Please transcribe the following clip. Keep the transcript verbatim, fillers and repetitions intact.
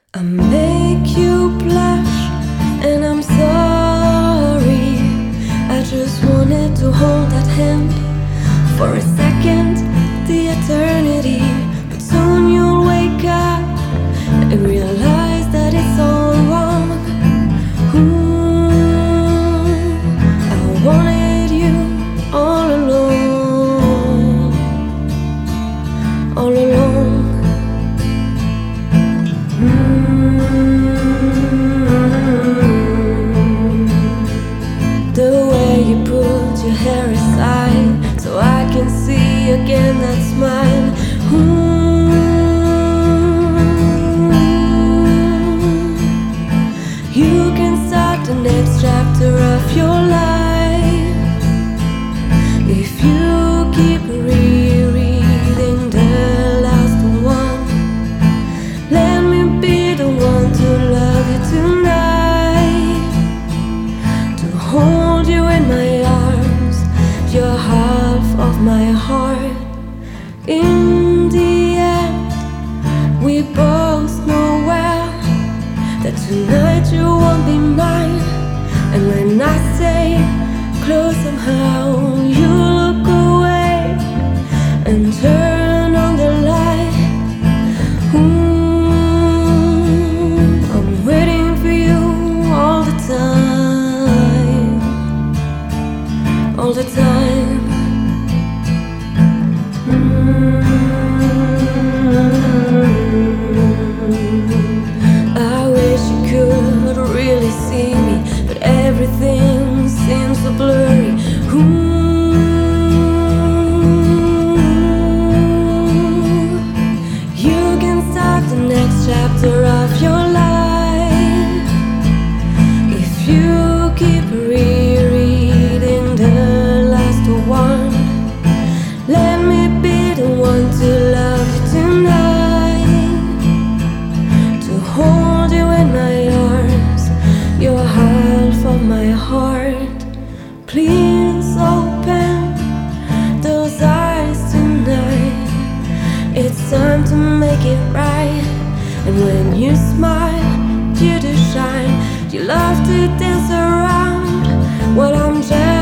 I make you blush, and I'm sorry. I just wanted to hold that hand for a second, the eternity. But soon you'll wake up and realize that it's all wrong. Ooh, I wanted you all along, all along. The way you put your hair aside so I can see again that smile. Ooh. You can start the next chapter of your life if you keep rereading the last one. Let me be the one to love you tonight, to hold you in my arms, you're half of my heart. In the end, we both know well that tonight you won't be mine. And when I say close, somehow you look away and turn on the light. Ooh, I'm waiting for you all the time, all the time. I wish you could really see me, but everything seems so blurry. Ooh, you can start the next chapter of your life if you keep rereading the last one. Let me be the one to love you tonight, to hold you in my arms, you're half of my heart. Please open those eyes tonight, it's time to make it right. And when you smile, you do shine, you love to dance around. Well, I'm just